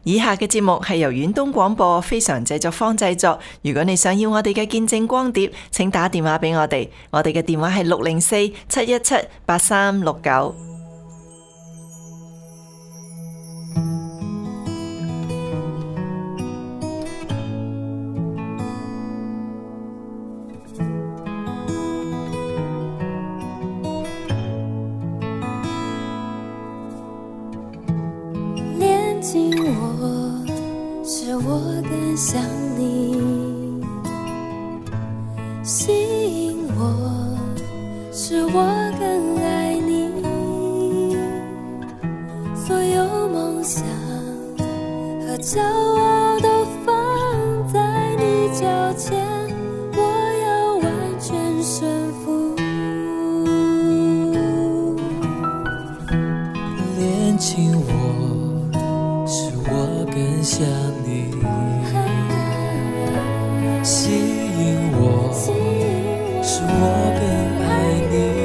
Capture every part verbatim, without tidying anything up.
以下嘅節目係由遠東廣播非常製作坊製作。如果你想要我哋嘅見證光碟，請打電話俾我哋，我哋嘅電話係六零四七一七八三六九。 恋近我，是我更想你；吸引我，是我更爱你。所有梦想和骄傲都放在你脚前，我要完全顺服。 恋近我，是我更想你；吸引我，是我更爱你。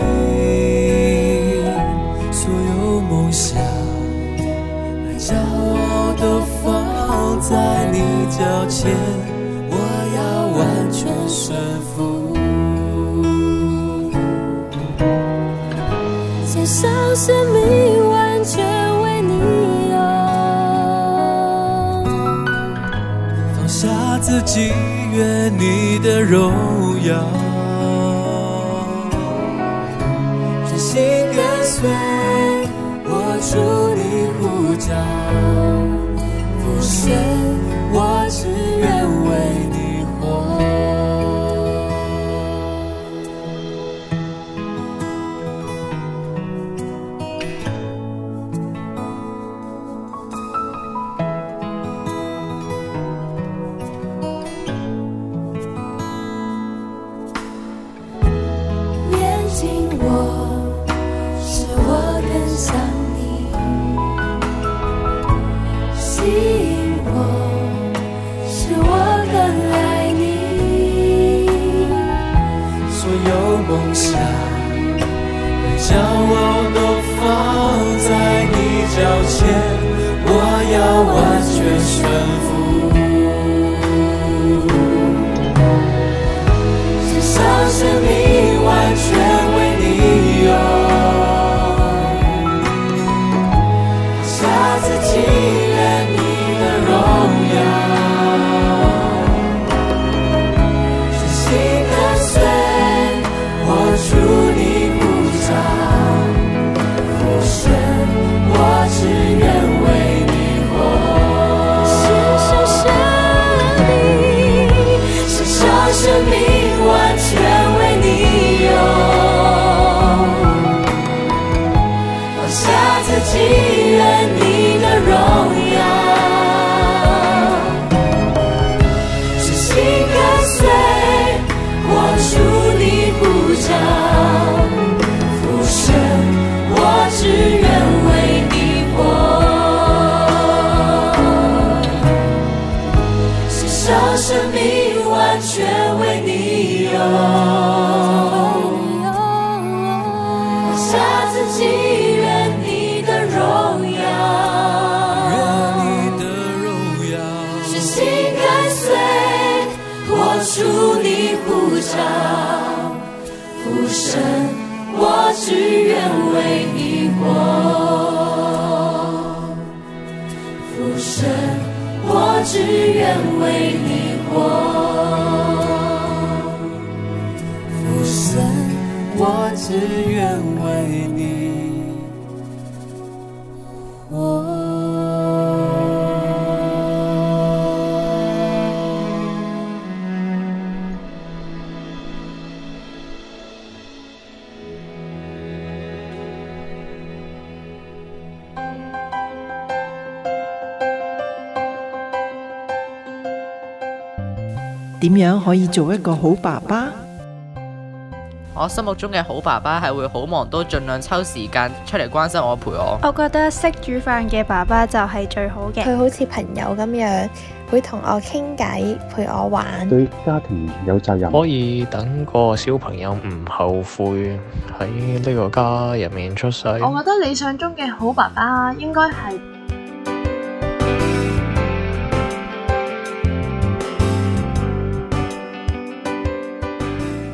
所有梦想和骄傲都放在你脚前，我要完全顺服。 献上生命，完全为你用， 放下自己，愿你的荣耀，真心跟随，我主你呼召，父神，我只愿为你活。 恋近我，是我更想你；吸引我，是我更爱你。 所有梦想和骄傲都放在你脚前，我要完全顺服。献上生命，完全为你用，放下自己，愿你的荣耀，真心跟随，我主你呼召，父神，我只愿为你活。 献上生命， 献上生命，完全为你用，放下自己，愿你的荣耀，真心跟随，我主你呼召，父神，我只愿为你活。献上生命，完全为你用，放下自己，愿你的荣耀，愿你的荣耀，真心跟随，我主你呼召，父神，我只愿为你活。父神，我只愿为你活。父神，我只愿为你活。 點樣可以做一個好爸爸？ 我心目中嘅好爸爸係會好忙都盡量抽時間出嚟關心我陪我。 我覺得識煮飯嘅爸爸就係最好嘅， 佢好似朋友咁樣，會同我傾偈，陪我玩。 對家庭有責任， 可以等個小朋友唔後悔喺呢個家入面出世。 我覺得理想中嘅好爸爸應該係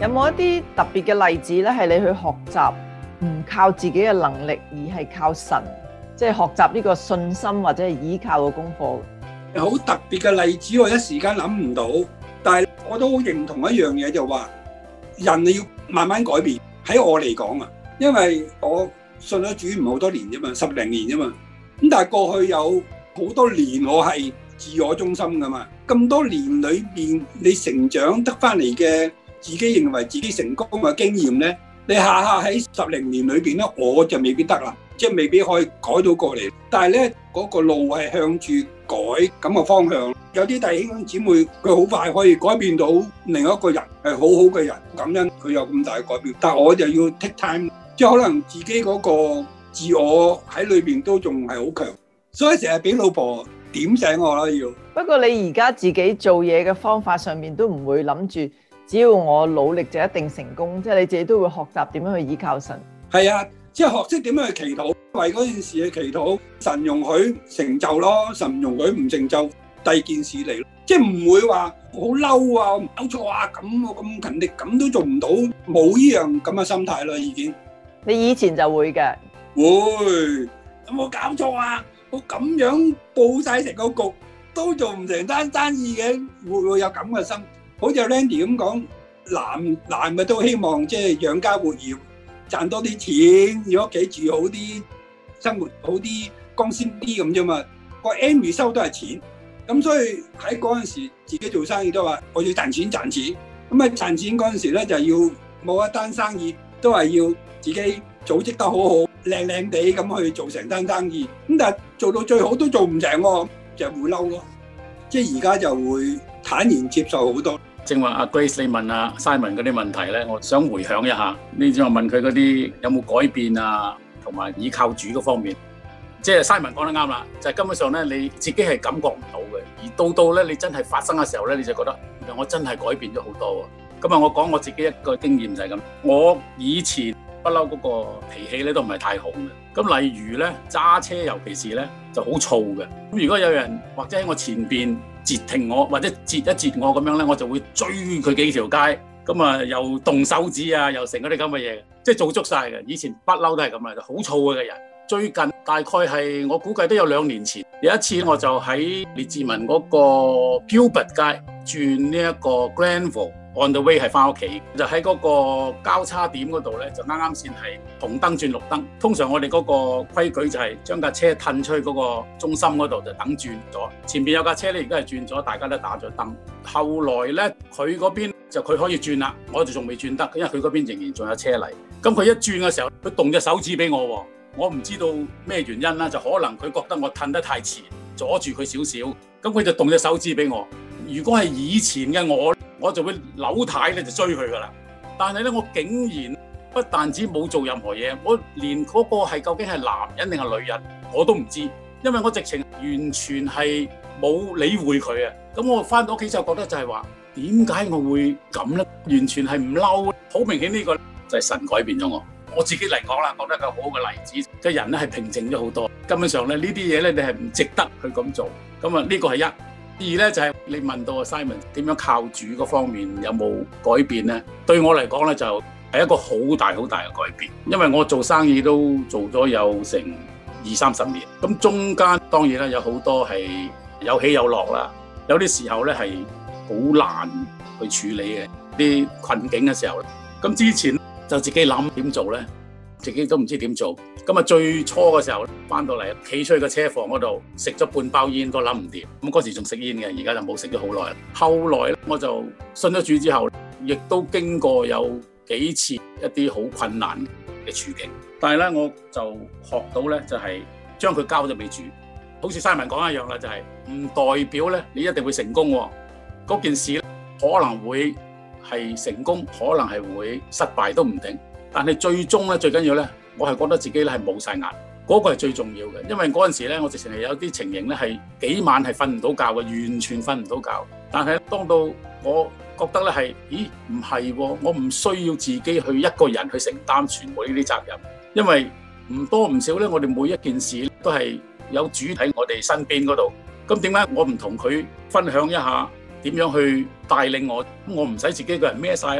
有冇一啲特別嘅例子咧？係你去學習唔靠自己嘅能力，而係靠神，即係學習呢個信心或者係依靠嘅功課。 好特別嘅例子，我一時間諗唔到，但係我都好認同一樣嘢，就話人你要慢慢改變。喺我嚟講啊，因為我信咗主唔好多年啫嘛，十零年啫嘛。咁但係過去有好多年我係自我中心噶嘛。咁多年裏邊，你成長得翻嚟嘅自己認為自己成功嘅經驗咧，你下下喺十零年裏邊咧，我就未必得啦，即係未必可以改到過嚟。但係咧，嗰個路係向住改咁嘅方向。有啲弟兄姊妹佢好快可以改變到另一個人係好好嘅人，感恩佢有咁大嘅改變。但係我就要 take time， 即係可能自己嗰個自我喺裏邊都仲係好強，所以成日俾老婆點醒我啦要。不過你而家自己做嘢嘅方法上面都唔會諗住，只要我努力就一定成功，即係你自己都會學習點樣去依靠神。係啊，即係學識點樣去祈禱，為嗰件事去祈禱，神容許成就咯，神容許唔成就第二件事嚟咯，即係唔會話好嬲啊，搞錯啊，咁我咁勤力咁都做唔到，冇呢樣咁嘅心態啦已經。你以前就會嘅，會有冇搞錯啊？我咁樣佈晒成個局都做唔成單生意嘅，會唔會有咁嘅心？好似 Randy 咁講，男男嘅都希望即係養家活業，賺多啲錢，要屋企住好啲，生活好啲，光鮮啲咁啫嘛。個 end result 都係錢，咁所以喺嗰陣時自己做生意都話我要賺錢賺錢。咁啊賺錢嗰陣時咧就要冇一單生意都係要自己組織得好好，靚靚地咁去做成單生意。咁但係做到最好都做唔成喎，就會嬲咯。即係而家就會坦然接受好多。 正話阿 Grace 你問阿 Simon 嗰啲問題咧，我想回響一下。你正話問佢嗰啲有冇改變啊，同埋倚靠主嗰方面，即係 Simon 講得啱啦，就係、是、根本上咧你自己係感覺唔到嘅，而到到咧你真係發生嘅時候咧，你就覺得我真係改變咗好多喎。咁啊，我講我自己一個經驗就係咁，我以前不嬲嗰個脾氣咧都唔係太好嘅。咁例如咧揸車，尤其是咧就好燥嘅。咁如果有人或者喺我前邊截停我，或者截一截我咁樣咧，我就會追佢幾條街，咁啊又動手指啊，又成嗰啲咁嘅嘢，即係做足晒嘅。以前不嬲都係咁啊，好燥嘅人。最近大概係我估計都有兩年前，有一次我就喺列治文嗰個 Gilbert 街轉呢一個 Granville on the way 係翻屋企，就喺嗰個交叉點嗰度咧，就啱啱先係紅燈轉綠燈。通常我哋嗰個規矩就係將架車褪出去嗰個中心嗰度就等轉咗，前邊有架車咧，而家係轉咗，大家都打咗燈。後來咧佢嗰邊就佢可以轉啦，我就仲未轉得，因為佢嗰邊仍然仲有車嚟。咁佢一轉嘅時候，佢動隻手指俾我喎，我唔知道咩原因啦，就可能佢覺得我褪得太前，阻住佢少少，咁佢就動隻手指俾我。如果係以前嘅我，我就會扭軚咧就追佢噶啦。但係咧，我竟然不但止冇做任何嘢，我連嗰個係究竟係男人定係女人我都唔知，因為我直情完全係冇理會佢啊。咁我翻到屋企就覺得就係話，點解我會咁咧？完全係唔嬲，好明顯呢個就係神改變咗我。我自己嚟講啦，覺得個好好嘅例子，嘅人咧係平靜咗好多。根本上咧呢啲嘢咧，你係唔值得去咁做。咁啊，呢個係一。二咧就係、是、你問到阿 Simon 點樣靠主嗰方面有冇改變咧？對我嚟講咧就係、是、一個好大好大嘅改變，因為我做生意都做咗有成二三十年，咁中間當然啦有好多係有起有落啦，有啲時候咧係好難去處理嘅啲困境嘅時候，咁之前就自己諗點做咧，自己都唔知點做。咁啊最初嘅時候翻到嚟，企出去個車房嗰度食咗半包煙都諗唔掂。咁嗰時仲食煙嘅，而家就冇食咗好耐。後來咧我就信咗主之後，亦都經過有幾次一啲好困難嘅處境，但係咧我就學到咧就係將佢交咗俾主。好似 Simon 講一樣啦，就係唔代表咧你一定會成功喎。嗰件事咧可能會係成功，可能係會失敗都唔定。但係最終咧最緊要咧，我係覺得自己咧係冇晒壓，嗰個係最重要嘅。因為嗰陣時咧，我直情係有啲情形咧係幾晚係瞓唔到覺嘅，完全瞓唔到覺。但係當到我覺得咧係，咦唔係喎，我唔需要自己去一個人去承擔全部呢啲責任，因為唔多唔少咧，我哋每一件事都係有主喺我哋身邊嗰度。咁點解我唔同佢分享一下點樣去帶領我？我唔使自己一個人孭晒啦。咁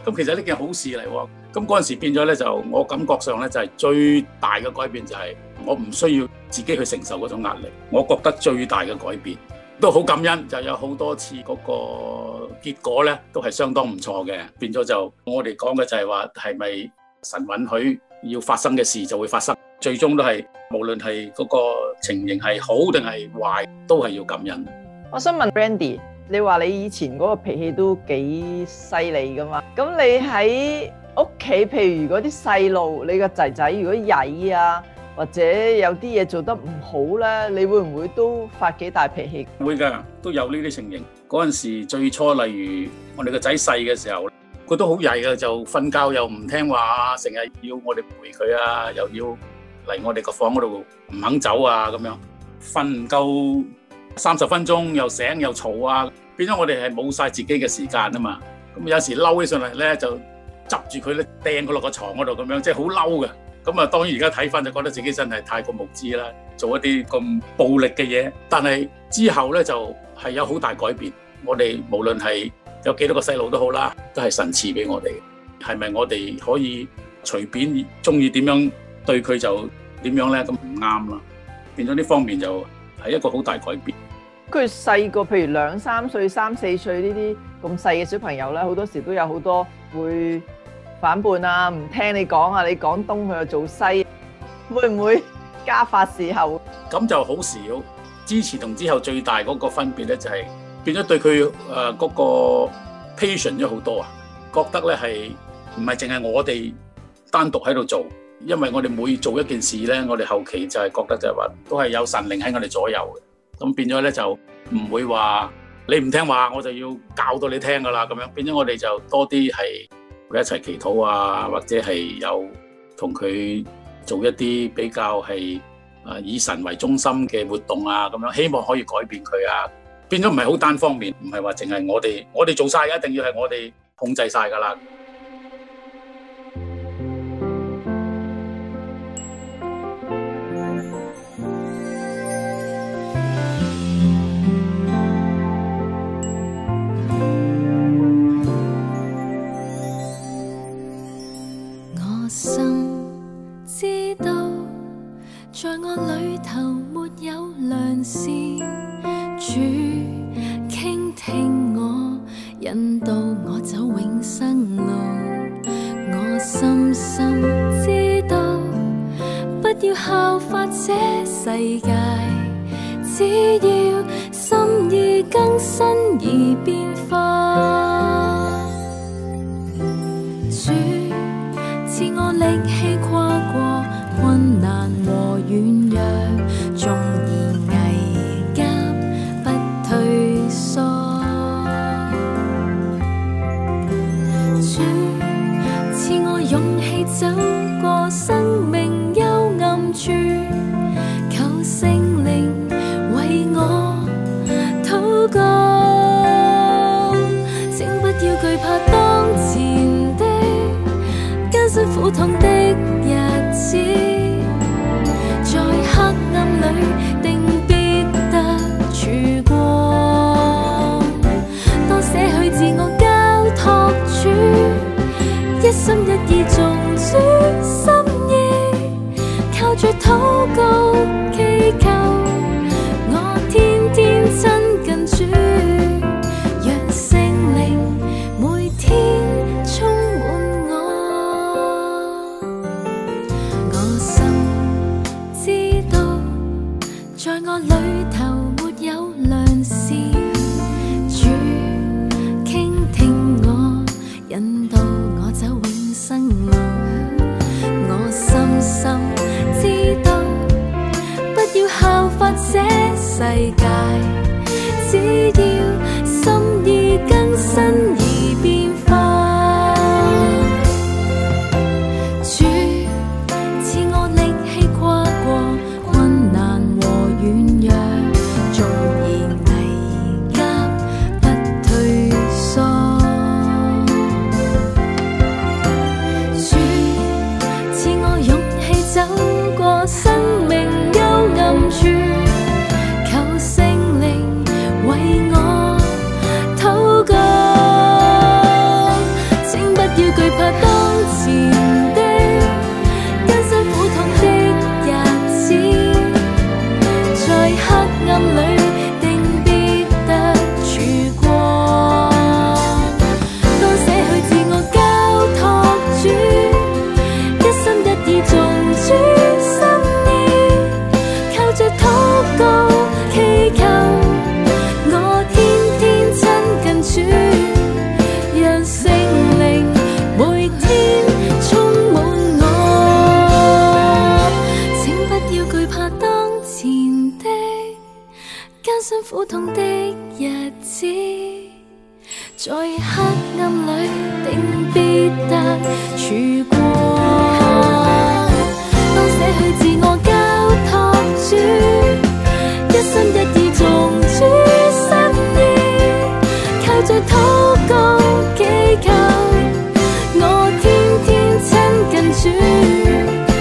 咁其實呢件好事嚟喎。咁嗰陣時變咗咧，就我感覺上咧就係最大嘅改變就係我唔需要自己去承受嗰種壓力。我覺得最大嘅改變都好感恩，就有好多次嗰個結果咧都係相當唔錯嘅。變咗就我哋講嘅就係話係咪神允許要發生嘅事就會發生，最終都係無論係嗰個情形係好定係壞，都係要感恩。 我想問 Brandy， 你話你以前嗰個脾氣都幾犀利噶嘛？咁你喺屋企，譬如如果啲細路，你個仔仔如果曳啊，或者有啲嘢做得唔好咧，你會唔會都發幾大脾氣？ 會㗎，都有呢啲情形。嗰陣時最初，例如我哋個仔細嘅時候，佢都好曳嘅，就瞓覺又唔聽話，成日要我哋陪佢啊，又要嚟我哋個房嗰度唔肯走啊，咁樣瞓唔夠三十分鐘又醒又嘈啊，變咗我哋係冇晒自己嘅時間啊嘛。咁有時嬲起上嚟咧，就執住佢咧掟佢落個床嗰度咁樣，即係好嬲嘅。咁啊，當然而家睇翻就覺得自己真係太過無知啦，做一啲咁暴力嘅嘢。但係之後咧就係有好大改變。我哋無論係有幾多個細路都好啦，都係神賜俾我哋。係咪我哋可以隨便中意點樣對佢就點樣咧？咁唔啱啦。變咗呢方面就係一個好大改變。 佢細個，譬如兩三歲、三四歲呢啲咁細嘅小朋友咧，好多時都有好多會反叛啊，唔聽你講啊，你講東佢就做西，會唔會家法伺候？ 咁就好少。之前同之後最大嗰個分別咧，就係變咗對佢誒嗰個 patient 咗好多啊，覺得咧係唔係淨係我哋單獨喺度做，因為我哋每做一件事咧，我哋後期就係覺得就係話都係有神靈喺我哋左右嘅。咁變咗咧就唔會話你唔聽話，我就要教到你聽噶啦咁樣。變咗我哋就多啲係佢一齊祈禱啊，或者係有同佢做一啲比較係啊以神為中心嘅活動啊咁樣，希望可以改變佢啊。變咗唔係好單方面，唔係話淨係我哋我哋做晒，一定要係我哋控制晒噶啦。 在我裏頭沒有良善，主傾聽我，引導我走永生路。我深深知道，不要效法這世界，只要心意更新而變化。主賜我力氣跨過困難和軟弱，縱然危急不退縮。主賜我勇氣走過生命幽暗處，求聖靈為我禱告。請不要懼怕當前的艱辛苦痛的日子，在黑暗裏定必得曙光。當捨去自我交託主，一心一意做主心意，靠着禱告祈求，我天天親近主，讓聖靈每天充滿我。我心知道，在我裏頭沒有良善，主傾聽我，引導我走永生路。我深深知道，不要效法這世界，只要心意更新而變化。主賜我力氣跨過困難和軟弱，縱然危急不退縮。主賜我勇氣走過生命幽暗處，求聖靈為我苦痛的日子，在黑暗裏定必得曙光。當捨去自我交託主，一心一意從主心意，靠着禱告祈求，我天天親近主。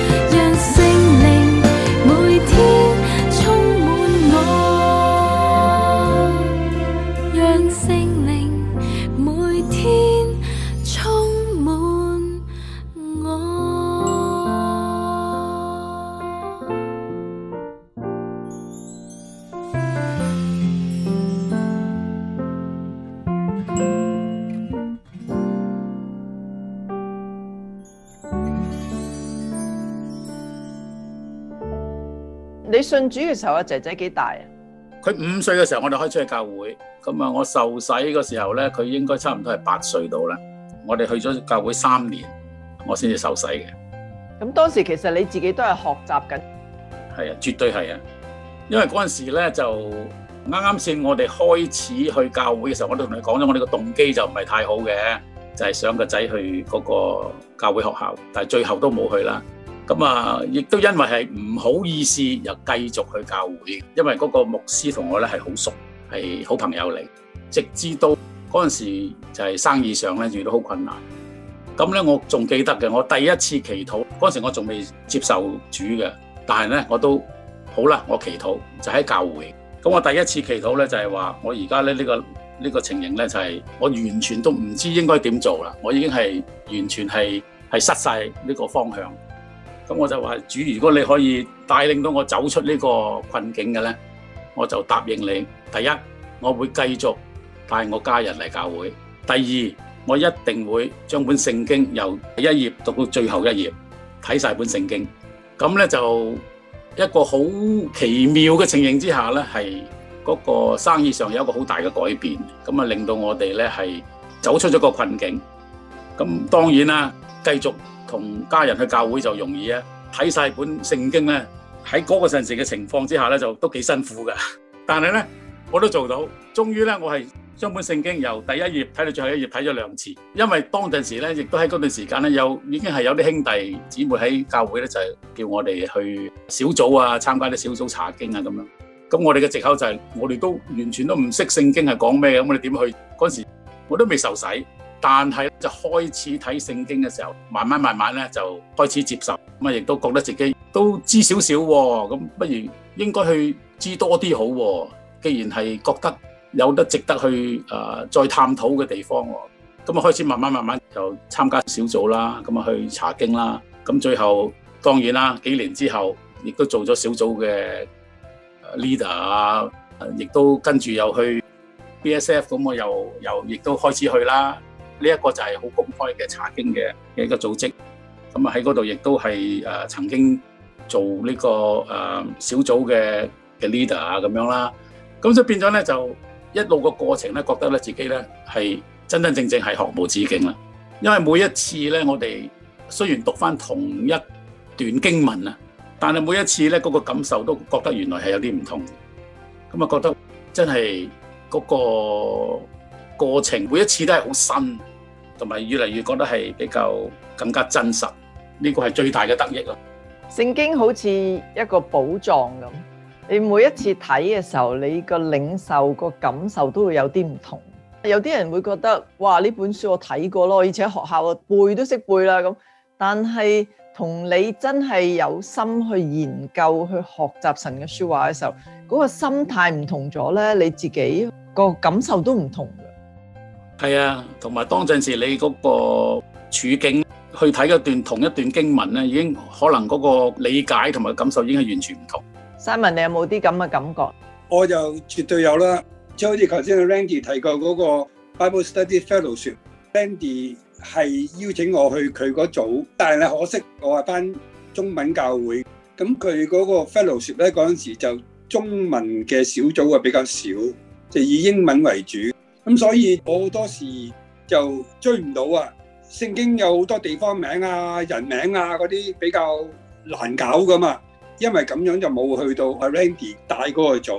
你信主嘅時候，阿仔仔幾大啊？ 佢五歲嘅時候，我哋開始去教會。咁啊，我受洗嘅時候咧，佢應該差唔多係八歲到啦。我哋去咗教會三年，我先至受洗嘅。 咁當時其實你自己都係學習緊。 係啊，絕對係啊。因為嗰陣時咧就啱啱先我哋開始去教會嘅時候，我都同你講咗，我哋個動機就唔係太好嘅，就係想個仔去嗰個教會學校，但係最後都冇去啦。咁啊，亦都因為係唔好意思，又繼續去教會，因為嗰個牧師同我咧係好熟，係好朋友嚟。直至到嗰陣時就係生意上咧遇到好困難。咁咧我仲記得嘅，我第一次祈禱嗰陣時我仲未接受主嘅，但係咧我都好啦，我祈禱就喺教會。咁我第一次祈禱咧就係話，我而家咧呢個呢個情形咧就係我完全都唔知應該點做啦，我已經係完全係係失晒呢個方向。咁我就話主，如果你可以帶領到我走出呢個困境嘅咧，我就答應你。第一，我會繼續帶我家人嚟教會；第二，我一定會將本聖經由第一頁讀到最後一頁，睇晒本聖經。咁咧就一個好奇妙嘅情形之下咧，係嗰個生意上有一個好大嘅改變，咁啊令到我哋咧係走出咗個困境。咁當然啦，繼續同家人去教會就容易啊！睇晒本聖經咧，喺嗰個陣時嘅情況之下咧，就都幾辛苦㗎。但係咧，我都做到。終於咧，我係將本聖經由第一頁睇到最後一頁睇咗兩次。因為當陣時咧，亦都喺嗰段時間咧，有已經係有啲兄弟姊妹喺教會咧，就係叫我哋去小組啊，參加啲小組查經啊咁樣。咁我哋嘅藉口就係、是、我哋都完全都唔識聖經係講咩嘅，咁我哋點去？嗰陣時我都未受洗。但係就開始睇聖經嘅時候，慢慢慢慢咧就開始接受，咁啊亦都覺得自己都知少少喎，咁不如應該去知多啲好喎。既然係覺得有得值得去誒、呃、再探討嘅地方喎，咁啊開始慢慢慢慢就參加小組啦，咁啊去查經啦，咁最後當然啦，幾年之後亦都做咗小組嘅 leader 啊，亦都跟住又去 B S F， 咁我又又亦都開始去啦。呢一個就係好公開嘅查經嘅嘅一個組織，咁啊喺嗰度亦都係誒曾經做呢個誒小組嘅嘅 leader 啊咁樣啦，咁所以變咗咧就一路個過程咧，覺得咧自己咧係真真正正係學無止境啦。因為每一次咧，我哋雖然讀翻同一段經文啊，但係每一次咧嗰個感受都覺得原來係有啲唔同，咁啊覺得真係嗰個過程每一次都係好新，同埋越嚟越覺得係比較更加真實，呢個係最大嘅得益咯。 聖經好似一個寶藏咁，你每一次睇嘅時候，你個領受個感受都會有啲唔同。有啲人會覺得，哇！呢本書我睇過咯，而且學校背都識背啦咁。但係同你真係有心去研究、去學習神嘅書話嘅時候，嗰個心態唔同咗咧，你自己個感受都唔同。 係啊，同埋當陣時你嗰個處境去睇一段同一段經文咧，已經可能嗰個理解同埋感受已經係完全唔同。 Simon，你有冇啲咁嘅感覺？ 我就絕對有啦，即係好似頭先阿 Randy 提過嗰個 Bible Study Fellowship，Randy 係邀請我去佢嗰組，但係咧可惜我係返中文教會，咁佢嗰個 Fellowship 咧嗰陣時就中文嘅小組啊比較少，就以英文為主。咁所以我好多時就追唔到啊！聖經有好多地方名啊、人名啊嗰啲比較難搞噶嘛，因為咁樣就冇去到阿 Randy 帶嗰個組。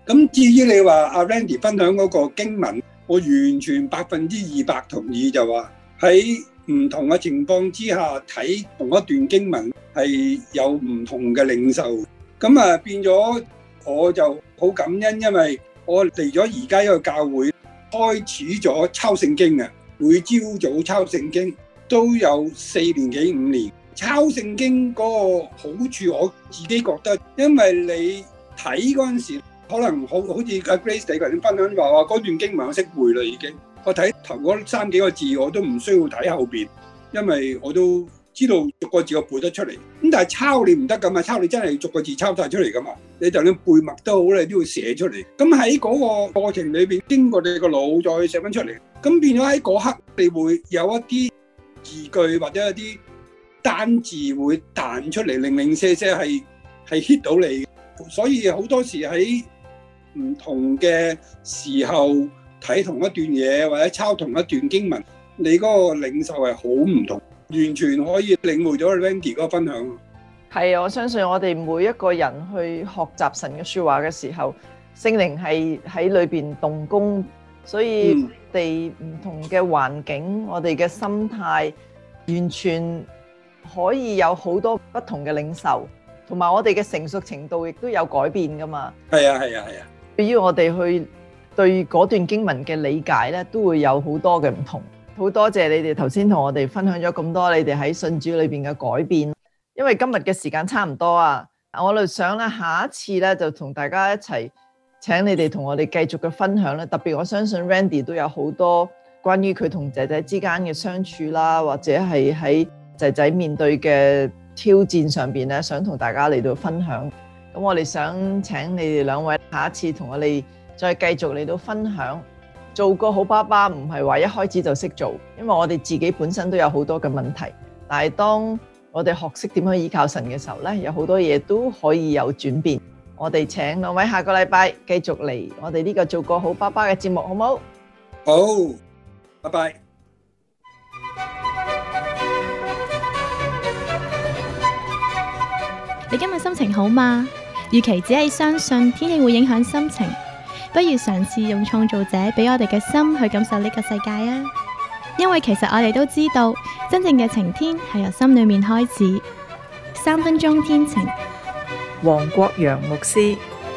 咁至於你話阿 Randy 分享嗰個經文，我完全百分之二百同意，就話喺唔同嘅情況之下睇同一段經文係有唔同嘅領受。咁啊變咗我就好感恩，因為我嚟咗而家一個教會，開始咗抄聖經嘅，每朝早抄聖經都有四年幾五年。抄聖經嗰個好處，我自己覺得，因為你睇嗰陣時，可能好好似阿 Grace 你頭先分享話話嗰段經文我識背啦已經，我睇頭嗰三幾個字我都唔需要睇後邊，因為我都知道逐個字我背得出嚟。咁但係抄你唔得噶嘛，抄你真係逐個字抄晒出嚟噶嘛，你就算背默都好，你都要寫出嚟。咁喺嗰個過程裏邊，經過你個腦再寫翻出嚟，咁變咗喺嗰刻你會有一啲字句或者一啲單字會彈出嚟，零零舍舍係係 hit 到你。所以好多時喺唔同嘅時候睇同一段嘢或者抄同一段經文，你嗰個領受係好唔同，完全可以領會咗 Randy 嗰個分享。 係啊，我相信我哋每一個人去學習神嘅說話嘅時候，聖靈係喺裏邊動工，所以我哋唔同嘅環境，我哋嘅心態完全可以有好多不同嘅領受，同埋我哋嘅成熟程度亦都有改變噶嘛。 係啊係啊係啊！ 對於我哋去對嗰段經文嘅理解咧，都會有好多嘅唔同。好多謝你哋頭先同我哋分享咗咁多你哋喺信主裏邊嘅改變。因為今日嘅時間差唔多啊，我哋想咧下一次咧就同大家一齊請你哋同我哋繼續嘅分享咧。特別我相信 Randy 都有好多關於佢同仔仔之間嘅相處啦，或者係喺仔仔面對嘅挑戰上邊咧，想同大家嚟到分享。咁我哋想請你哋兩位下一次同我哋再繼續嚟到分享。做個好爸爸唔係話一開始就識做，因為我哋自己本身都有好多嘅問題。但係當我哋學識點樣依靠神嘅時候咧，有好多嘢都可以有轉變。我哋請兩位下個禮拜繼續嚟我哋呢個做個好爸爸嘅節目，好唔好？ 好，拜拜。 你今日心情好嗎？與其只係相信天氣會影響心情，不如嘗試用創造者俾我哋嘅心去感受呢個世界啊！因為其實我哋都知道，真正嘅晴天係由心裏面開始。三分鐘天晴， 黃國陽牧師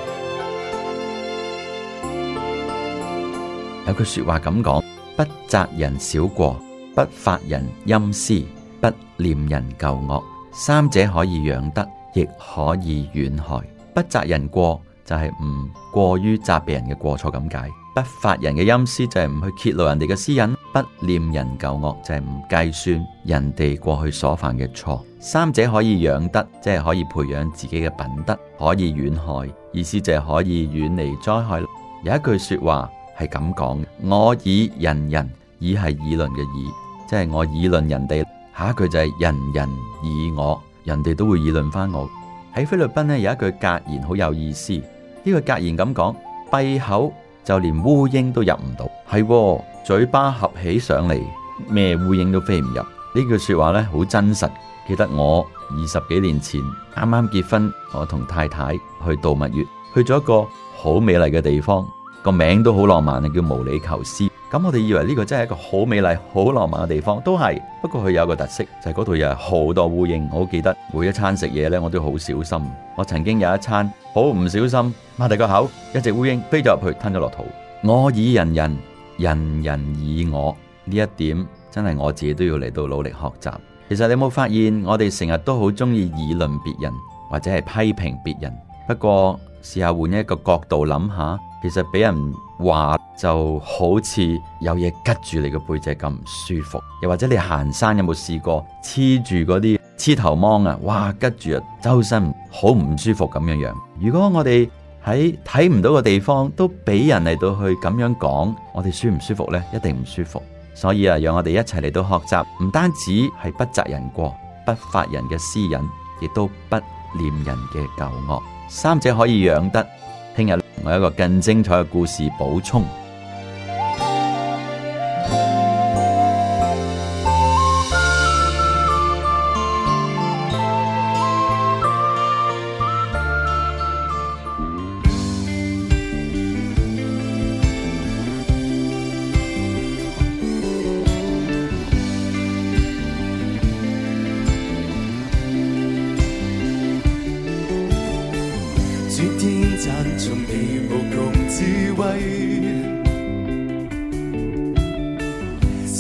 有句說話咁講：不責人小過，不發人陰私，不念人舊惡，三者可以養得，亦可以損害。不責人過就係唔過於責備人嘅過錯咁解，不發人嘅陰私就係唔去揭露人哋嘅私隱，不念人舊惡就係唔計算人哋過去所犯嘅錯。三者可以養得，即係可以培養自己嘅品德，可以損害，意思就係可以遠離災害。有一句說話係咁講：我以人人，以係議論嘅議，即係我議論人哋。下一句就係人人以我，人哋都會議論翻我。喺菲律賓咧有一句格言好有意思，呢句格言咁講：閉口就連烏蠅都入唔到，係嘴巴合起上嚟，咩烏蠅都飛唔入。呢句說話咧好真實。記得我二十幾年前啱啱結婚，我同太太去度蜜月，去咗一個好美麗嘅地方，個名都好浪漫啊，叫毛里求斯。咁我哋以為呢個真係一個好美麗、好浪漫嘅地方，都係。不過佢有個特色，就係嗰度又係好多烏蠅。我好記得每一餐食嘢呢，我都好小心。我曾經有一餐好唔小心擘大個口，一隻烏蠅飛咗入去，吞咗落肚。我以人人，人人以我，呢一點真係我自己都要嚟到努力學習。其實你有冇發現，我哋成日都好中意議論別人或者係批評別人。不過試下換一個角度諗下，其實俾人話就好似有嘢拮住你個背脊咁唔舒服。又或者你行山有冇試過黐住嗰啲黐頭芒啊？哇，拮住啊，周身好唔舒服咁樣樣。如果我哋喺睇唔到嘅地方都俾人嚟到去咁樣講，我哋舒唔舒服呢？一定唔舒服。所以啊，讓我哋一齊嚟到學習，唔單止係不責人過，不發人嘅私隱，亦都不念人嘅舊惡，三者可以養得。聽日我有一個更精彩嘅故事補充。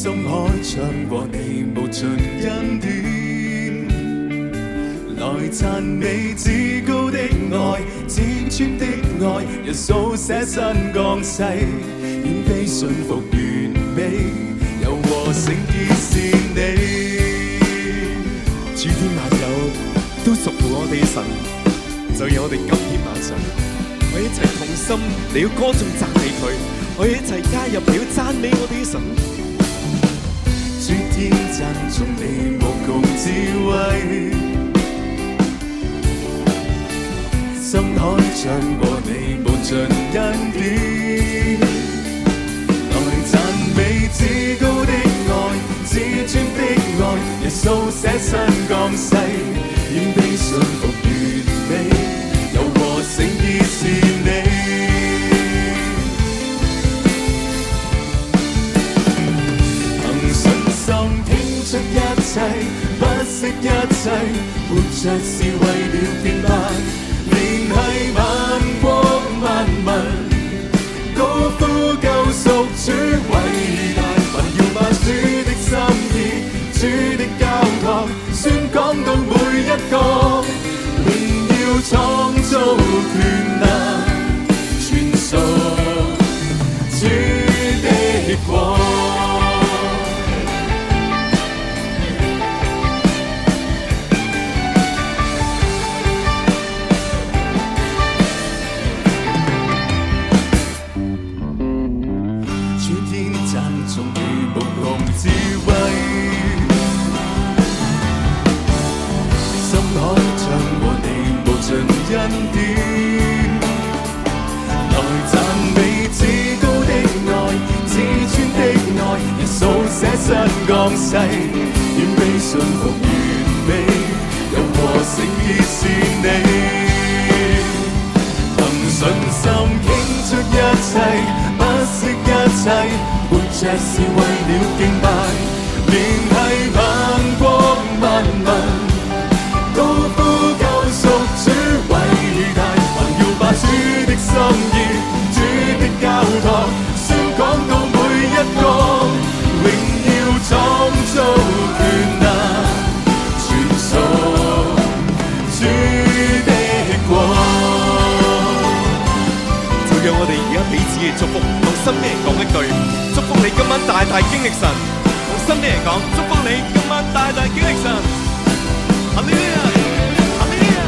深海唱過你無盡恩典，來讚美至高的愛，至尊的愛，耶穌捨身降世，謙卑信服完美，柔和聖潔是你。諸天萬有都屬乎我哋神，就有我哋今天晚上，我一齊同心嚟到歌頌讚美佢，我哋一齊加入嚟到讚美我哋嘅神。諸天讚頌你無窮智慧，深海唱過你無盡恩典，來讚美至高的愛，至尊的愛，耶穌捨身降世，謙卑信服完美，柔和聖潔是你。憑信心傾出一切，不惜一切，活着是為了敬拜，聯繫萬國萬民，高呼救贖主偉大，還要把主的心意，主的交託宣講到每一個，榮耀創造權能，全屬主的國。諸天讚頌你無窮智慧，深海唱過你無盡恩典，來讚美至高的愛，至尊的愛，耶穌捨身降世，謙卑信服完美，柔和聖潔是你。憑信心傾出一切，不惜一切，活着是為了敬拜，聯繫萬國萬民，高呼救贖主偉大，還要把主的心意，主的交託宣講到每一個，榮耀創造權能，全屬主的國。就讓我哋而家彼此嘅祝福，同身邊人講一句：祝福你今晚大大經歷神。同身邊人講：祝福你今晚大大經歷神。哈利路亞，哈利路亞。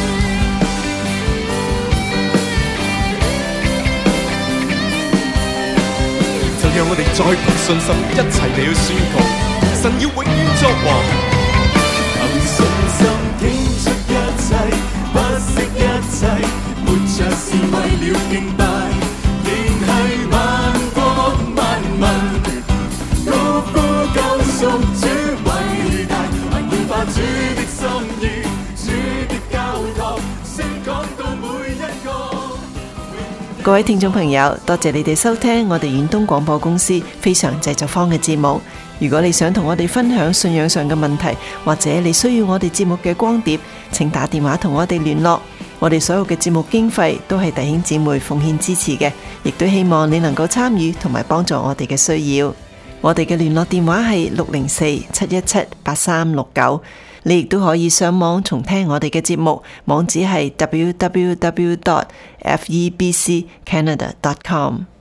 就讓我哋再憑信心一齊嚟到宣告：神要永遠作王。憑信心傾出一切，不惜一切，活着是為了敬拜，聯繫萬國萬民，高呼救贖主偉大，還要把主的心意，主的交託宣講到每一個。 各位聽眾朋友，多謝你哋收聽我哋遠東廣播公司非常製作坊嘅節目。如果你想同我哋分享信仰上嘅問題，或者你需要我哋節目嘅光碟，請打電話同我哋聯絡。我哋所有嘅節目經費都係弟兄姊妹奉獻支持嘅，亦都希望你能夠參與同埋幫助我哋嘅需要。我哋嘅聯絡電話係六零四七一七八三六九，你亦都可以上網重聽我哋嘅節目，網址係 w w w dot f e b c canada dot com。